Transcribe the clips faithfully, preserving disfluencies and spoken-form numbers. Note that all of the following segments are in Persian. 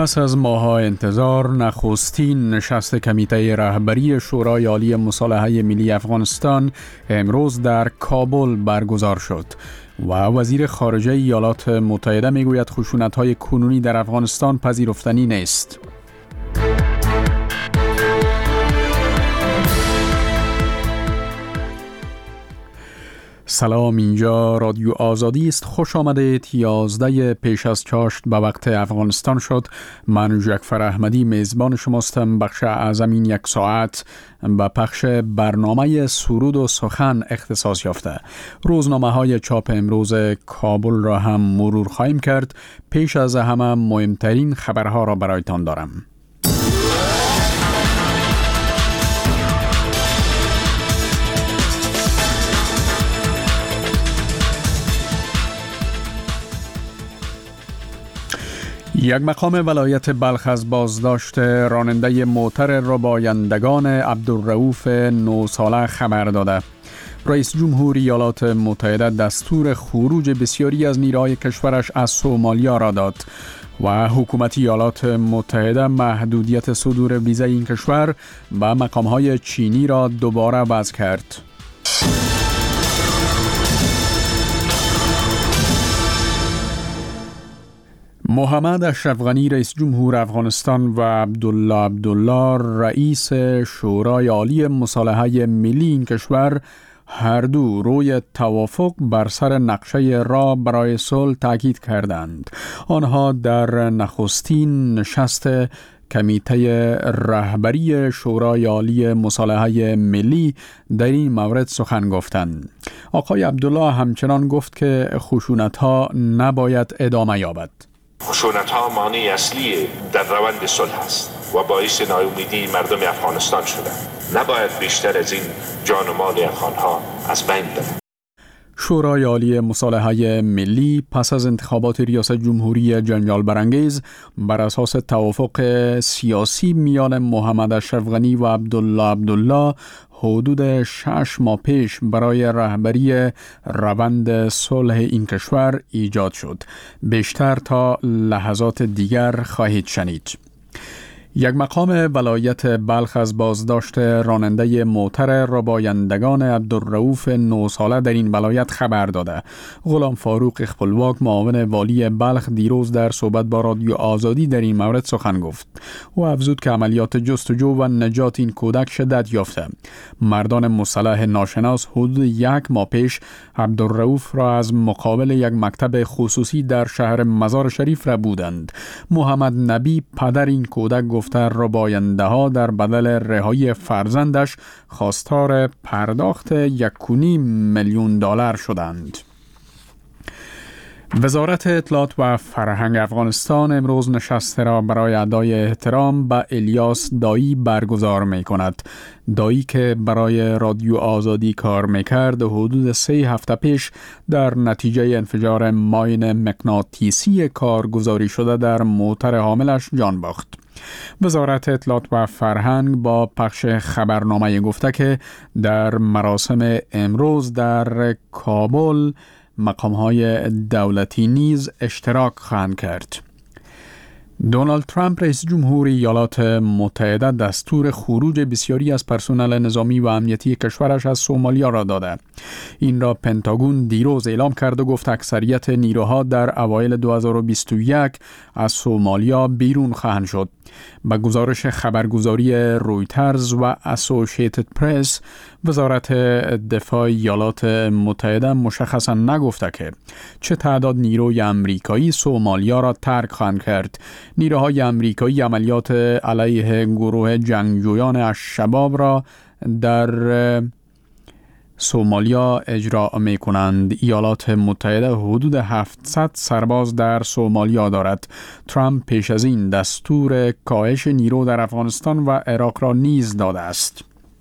پس از ماه‌ها انتظار، نخستین نشست کمیته رهبری شورای عالی مصالحه ملی افغانستان امروز در کابل برگزار شد و وزیر خارجه ایالات متحده میگوید خشونت‌های کنونی در افغانستان پذیرفتنی نیست. سلام، اینجا رادیو آزادی است. خوش آمدید. یازده پیش از چاشت به وقت افغانستان شد. من جعفر احمدی میزبان شماستم. بخش اعظم این یک ساعت به پخش برنامه سرود و سخن اختصاص یافته. روزنامه های چاپ امروز کابل را هم مرور خواهیم کرد. پیش از همه مهمترین خبرها را برایتان دارم. یک مقام ولایت بلخ از بازداشت راننده موتر ربایندگان عبدالرؤوف نه ساله خبر داده. رئیس جمهور ایالات متحده دستور خروج بسیاری از نیروهای کشورش از سومالیا را داد و حکومت ایالات متحده محدودیت صدور ویزای این کشور به مقامهای چینی را دوباره وضع کرد. محمد اشرف غنی رئیس جمهور افغانستان و عبدالله عبدالله رئیس شورای عالی مصالحه ملی این کشور هر دو روی توافق بر سر نقشه راه برای صلح تاکید کردند. آنها در نخستین نشست کمیته رهبری شورای عالی مصالحه ملی در این مورد سخن گفتند. آقای عبدالله همچنان گفت که خشونت‌ها نباید ادامه یابد. خشونت‌ها مانع اصلی در روند صلح است و باعث ناامیدی مردم افغانستان شده. نباید بیشتر از این جان و مال افغان‌ها از بین بره. شورای عالی مصالحه ملی پس از انتخابات ریاست جمهوری جنجال برانگیز بر اساس توافق سیاسی میان محمد اشرف غنی و عبدالله عبدالله حدود شش ماه پیش برای رهبری روند صلح این کشور ایجاد شد. بیشتر تا لحظات دیگر خواهید شنید. یک مقام ولایت بلخ از بازداشت راننده موتر ربایندگان عبدالرؤوف نه ساله در این ولایت خبر داده. غلام فاروق اخپلواک معاون والی بلخ دیروز در صحبت با رادیو آزادی در این مورد سخن گفت. او افزود که عملیات جستجو و نجات این کودک شدت یافته. مردان مسلح ناشناس حدود یک ماه پیش عبدالرؤوف را از مقابل یک مکتب خصوصی در شهر مزار شریف را بودند. محمد نبی پدر این کودک گفت رباینده ها در بدل رهایی فرزندش خواستار پرداخت یک و نیم میلیون دلار شدند. وزارت اطلاعات و فرهنگ افغانستان امروز نشست را برای ادای احترام به الیاس دایی برگزار می کند. دایی که برای رادیو آزادی کار می کرد حدود سه هفته پیش در نتیجه انفجار ماین مغناطیسی کارگزاری شده در موتر حاملش جان باخت. وزارت اطلاعات و فرهنگ با پخش خبرنامه گفته که در مراسم امروز در کابل مقام‌های دولتی نیز اشتراک خواهند کرد. دونالد ترامپ رئیس جمهور ایالات متحده دستور خروج بسیاری از پرسنل نظامی و امنیتی کشورش از سومالیا را داده. این را پنتاگون دیروز اعلام کرد و گفت اکثریت نیروها در اوایل دو هزار و بیست و یک از سومالیا بیرون خواهند شد. به گزارش خبرگزاری رویترز و اسوسییتد پرس، وزارت دفاع ایالات متحده مشخصا نگفته که چه تعداد نیروی امریکایی سومالیا را ترک خواهند کرد. نیروهای امریکایی عملیات علیه گروه جنگجویان الشباب را در سومالیا اجرا می کنند. ایالات متحده حدود هفتصد سرباز در سومالیا دارد. ترامپ پیش از این دستور کاهش نیرو در افغانستان و عراق را نیز داده است.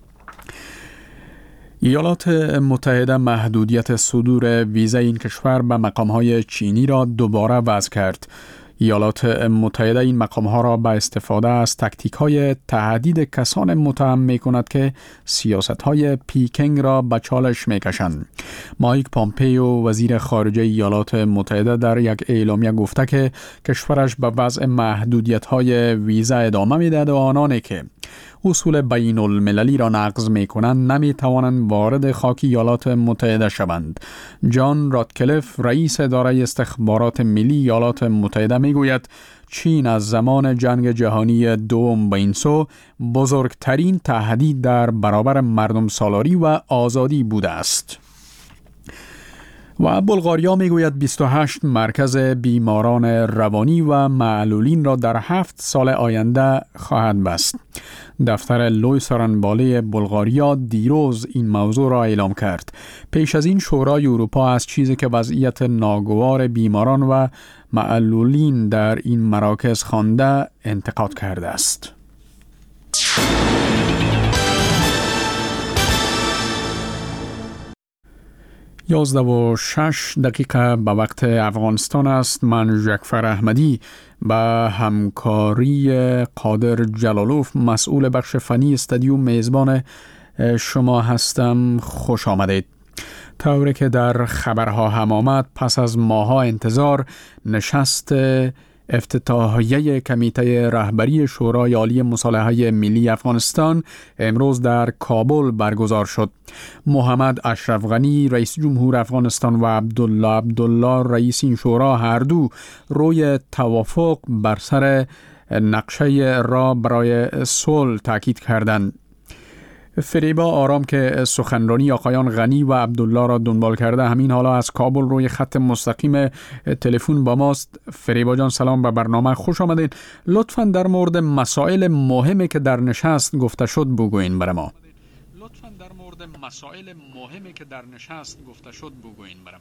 ایالات متحده محدودیت صدور ویزای این کشور به مقام‌های چینی را دوباره وضع کرد. ایالات متحده این مقام‌ها را به استفاده از تکتیک‌های تهدید کسان متهم می‌کند که سیاست‌های پیکینگ را به چالش می‌کشند. مایک پامپیو وزیر خارجه ایالات متحده در یک اعلامیه گفته که کشورش به وضع محدودیت‌های ویزا ادامه می‌دهد و آنانی که اصول بین المللی را نقض می کنند نمی توانند وارد خاک ایالات متحده شوند. جان راتکلیف رئیس اداره استخبارات ملی ایالات متحده می گوید چین از زمان جنگ جهانی دوم به این سو بزرگترین تهدید در برابر مردم سالاری و آزادی بوده است. و بلغاریا میگوید بیست و هشت مرکز بیماران روانی و معلولین را در هفت سال آینده خواهد بست. دفتر لوی سرانباله بلغاریا دیروز این موضوع را اعلام کرد. پیش از این شورای اروپا از چیزی که وضعیت ناگوار بیماران و معلولین در این مراکز خوانده انتقاد کرده است. یازده و شش دقیقه به وقت افغانستان است. من جعفر احمدی به همکاری قادر جلالوف مسئول بخش فنی استودیو میزبان شما هستم. خوش آمدید. طوری که در خبرها هم آمد پس از ماها انتظار نشست افتتاحیه کمیته رهبری شورای عالی مصالحه ملی افغانستان امروز در کابل برگزار شد. محمد اشرف غنی رئیس جمهور افغانستان و عبدالله عبدالله رئیس این شورا هر دو روی توافق بر سر نقشه را برای صلح تاکید کردند. فریبا آرام که سخنرانی آقایان غنی و عبدالله را دنبال کرده همین حالا از کابل روی خط مستقیم تلفن با ماست. فریبا جان سلام، به برنامه خوش آمدید. لطفاً در مورد مسائل مهمی که در نشست گفته شد بگوین برای ما. لطفاً در مورد مسائل مهمی که در نشست گفته شد بگوین برای ما.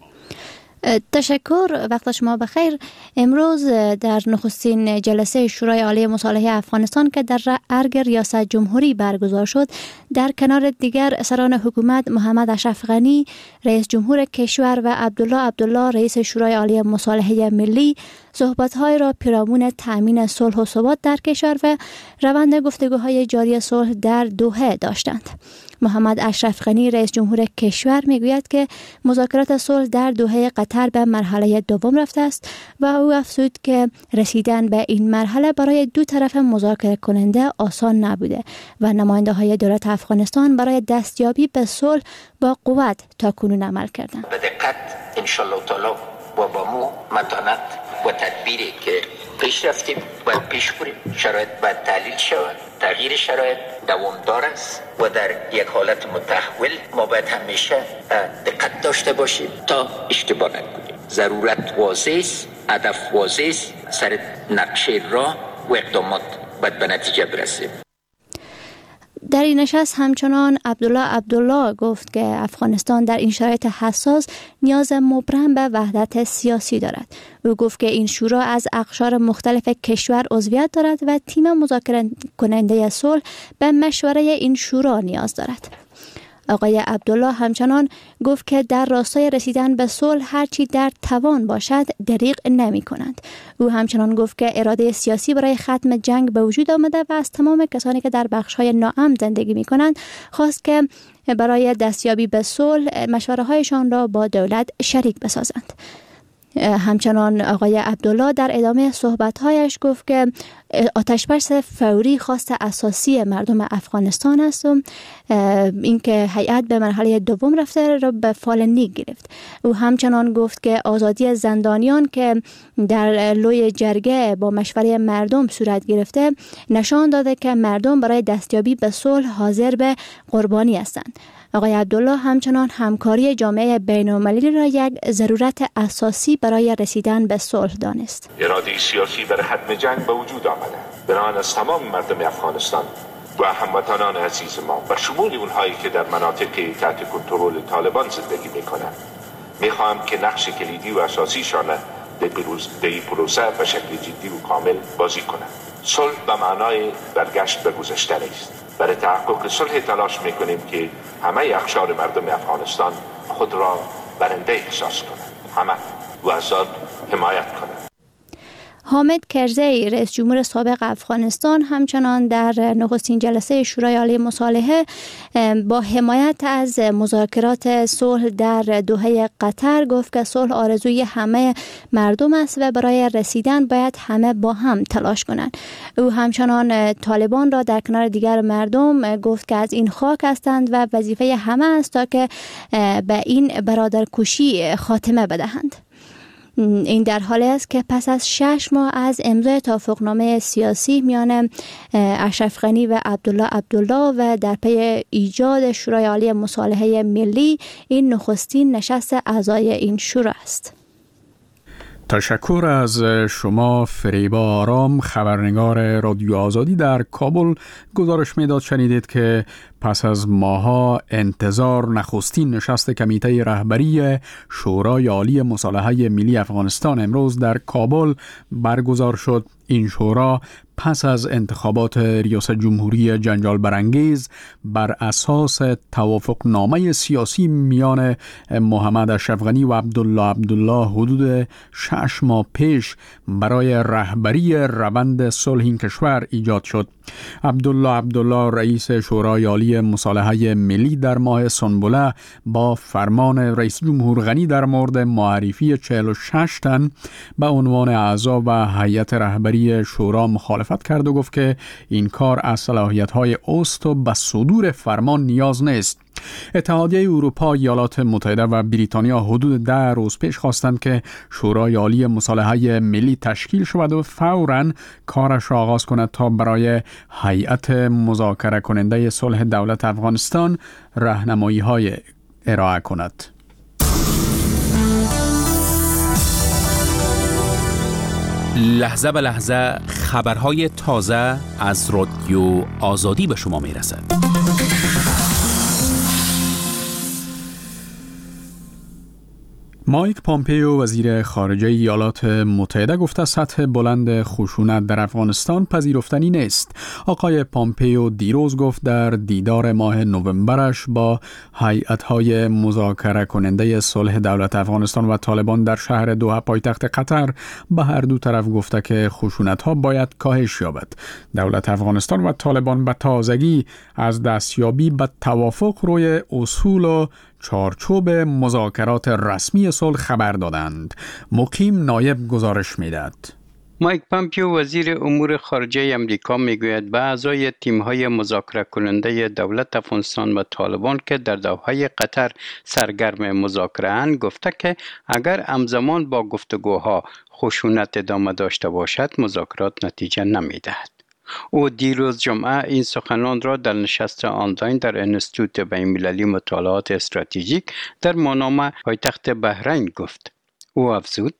تشکر، وقت شما بخیر. امروز در نخستین جلسه شورای عالی مصالحه افغانستان که در ارگ ریاست جمهوری برگزار شد، در کنار دیگر سران حکومت محمد اشرف غنی رئیس جمهور کشور و عبدالله عبدالله رئیس شورای عالی مصالحه ملی صحبت‌های را پیرامون تأمین صلح و ثبات در کشور و روند گفتگوهای جاری صلح در دوحه داشتند. محمد اشرف غنی رئیس جمهور کشور میگوید که مذاکرات صلح در دوحه قطر به مرحله دوم رفته است و او افزود که رسیدن به این مرحله برای دو طرف مذاکره کننده آسان نبوده و نماینده های دولت افغانستان برای دستیابی به صلح با قوت تاکنون عمل کردند. به دقت ان شاء الله تعالی و با مو متانت و تدبیری که پیش رفتیم باید پیش بریم. شرایط باید تحلیل شود. تغییر شرایط دوامدار است و در یک حالت متحول ما باید همیشه دقت داشته باشیم تا اشتباه نکنیم. ضرورت واضح است، هدف واضح است، سر نقشه راه و اقدامات باید به نتیجه برسیم. در این نشست همچنان عبدالله عبدالله گفت که افغانستان در این شرایط حساس نیاز مبرم به وحدت سیاسی دارد. او گفت که این شورا از اقشار مختلف کشور عضویت دارد و تیم مذاکره کننده صلح به مشوره این شورا نیاز دارد. آقای عبدالله همچنان گفت که در راستای رسیدن به صلح هرچی در توان باشد دریغ نمی کنند. او همچنان گفت که اراده سیاسی برای ختم جنگ به وجود آمده و از تمام کسانی که در بخش‌های ناامن زندگی می کنند خواست که برای دستیابی به صلح مشوره هایشان را با دولت شریک بسازند. همچنان آقای عبدالله در ادامه صحبت‌هایش گفت که آتش‌بس فوری خواست اساسی مردم افغانستان است و اینکه هیئت به مرحله دوم رفته را به فال نیک گرفت. او همچنان گفت که آزادی زندانیان که در لوی جرگه با مشوره مردم صورت گرفته نشان داده که مردم برای دستیابی به صلح حاضر به قربانی هستند. آقای عبدالله همچنان همکاری جامعه بین‌المللی را یک ضرورت اساسی برای رسیدن به صلح دانست. اراده سیاسی برای ختم جنگ به وجود آمده. بنابراین از تمام مردم افغانستان و هموطنان عزیز ما و شمول اونهایی که در مناطقی تحت کنترل طالبان زندگی میکنند میخواهم که نقش کلیدی و اساسیشان در این پروسه به شکل جدی و کامل بازی کنند. صلح به معنای برگشت به گذشته است. برای تحقق صلح تلاش میکنیم که همه اقشار مردم افغانستان خود را برنده احساس کنند، همه و از آن حمایت کنند. حامد کرزی رئیس جمهور سابق افغانستان همچنان در نخستین جلسه شورای عالی مصالحه با حمایت از مذاکرات صلح در دوحه قطر گفت که صلح آرزوی همه مردم است و برای رسیدن باید همه با هم تلاش کنند. او همچنان طالبان را در کنار دیگر مردم گفت که از این خاک هستند و وظیفه همه است تا که به این برادرکشی خاتمه بدهند. این در حالی است که پس از شش ماه از امضای توافقنامه سیاسی میان اشرف غنی و عبدالله عبدالله و در پی ایجاد شورای عالی مصالحه ملی، این نخستین نشست اعضای این شورا است. تشکر از شما فریبا آرام، خبرنگار رادیو آزادی در کابل. گزارش میداد شنیدید که پس از ماها انتظار نخستین نشست کمیته رهبری شورای عالی مصالحه ملی افغانستان امروز در کابل برگزار شد. این شورا پس از انتخابات ریاست جمهوری جنجال برانگیز بر اساس توافقنامه سیاسی میان محمد اشرف غنی و عبدالله عبدالله حدود شش ماه پیش برای رهبری روند صلح این کشور ایجاد شد. عبدالله عبدالله رئیس شورای عالی مصالحه ملی در ماه سنبله با فرمان رئیس جمهور غنی در مورد معرفی چهل و شش تن به عنوان اعضا و هیئت رهبری شورا مخالفت کرد و گفت که این کار از صلاحیت‌های اوست و به صدور فرمان نیاز نیست. اتحادیه اروپا، ایالات متحده و بریتانیا حدود ده روز پیش خواستند که شورای عالی مصالحه ملی تشکیل شود و فوراً کارش را آغاز کند تا برای هیئت مذاکره کننده صلح دولت افغانستان راهنمایی‌های ارائه کند. لحظه به لحظه خبرهای تازه از رادیو آزادی به شما میرسد. مایک پامپیو وزیر خارجه ایالات متحده گفته سطح بلند خشونت در افغانستان پذیرفتنی نیست. آقای پامپیو دیروز گفت در دیدار ماه نوامبرش با هیئت‌های مذاکره کننده صلح دولت افغانستان و طالبان در شهر دوحه پایتخت قطر به هر دو طرف گفته که خشونت‌ها باید کاهش یابد. دولت افغانستان و طالبان به تازگی از دستیابی به توافق روی اصول و چارچوب مذاکرات رسمی صلح خبر دادند. مقیم نایب گزارش میداد. مایک پامپیو وزیر امور خارجه امریکا میگوید به اعضای تیم‌های مذاکره کننده دولت افغانستان و طالبان که در دوحه قطر سرگرم مذاکره اند گفته که اگر همزمان با گفتگوها خشونت ادامه داشته باشد مذاکرات نتیجه نمیدهد. او دیروز جمعه این سخنان را در نشست آنلاین در انستیتوت بین‌المللی مطالعات استراتژیک در مانامه پایتخت بحرین گفت. او افزود: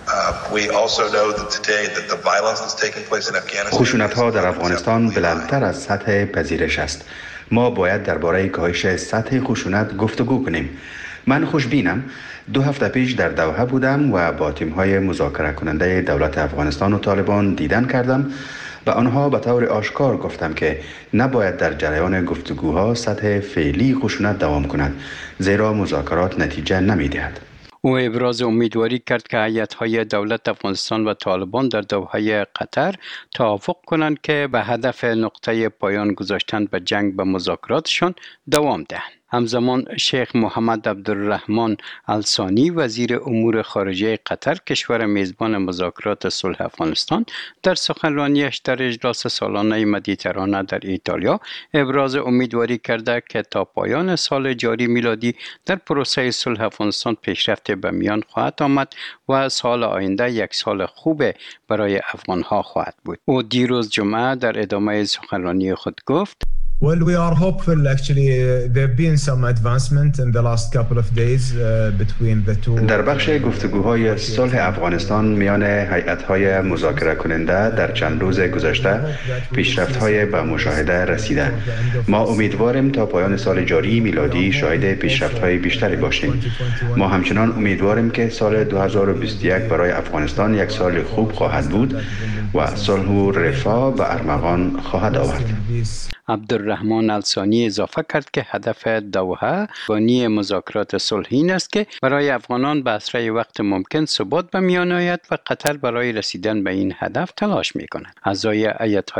خشونت‌ها در افغانستان بلندتر از سطح پذیرش است. ما باید درباره کاهش سطح خشونت گفتگو کنیم. من خوشبینم. دو هفته پیش در دوحه بودم و با تیم‌های مذاکره کننده دولت افغانستان و طالبان دیدن کردم و آنها به طور آشکار گفتم که نباید در جریان گفتگوها سطح فعلی خشونت دوام کند، زیرا مذاکرات نتیجه نمی‌دهد. او ابراز امیدواری کرد که هیئت‌های دولت افغانستان و طالبان در دوحه قطر توافق کنند که به هدف نقطه پایان گذاشتن به جنگ به مذاکراتشان دوام دهند. همزمان شیخ محمد عبدالرحمن الثانی وزیر امور خارجه قطر کشور میزبان مذاکرات صلح افغانستان در سخنرانیش در اجلاس سالانه مدیترانه در ایتالیا ابراز امیدواری کرده که تا پایان سال جاری میلادی در پروسه صلح افغانستان پیشرفت به میان خواهد آمد و سال آینده یک سال خوب برای افغانها خواهد بود. او دیروز جمعه در ادامه سخنرانی خود گفت: Well, we are hopeful. Actually, uh, there have been some advancement in the last couple of days uh, between the two. در بخش گفتگوهای صلح افغانستان میان هیئت‌های مذاکره کننده در چند روز گذشته پیشرفت‌های به مشاهده رسیده. ما امیدواریم تا پایان سال جاری میلادی شاهد پیشرفت‌های بیشتری باشیم. ما همچنان امیدواریم که سال دو هزار و بیست و یک برای افغانستان یک سال خوب خواهد بود و صلح و رفاه به ارمغان خواهد آورد. عبدالرحمن عبدالرحمن الثانی اضافه کرد که هدف دوحه بانی مذاکرات صلحی است که برای افغانان به اسرع وقت ممکن ثبات به میان آید و قطر برای رسیدن به این هدف تلاش می‌کند. اعضای هیئت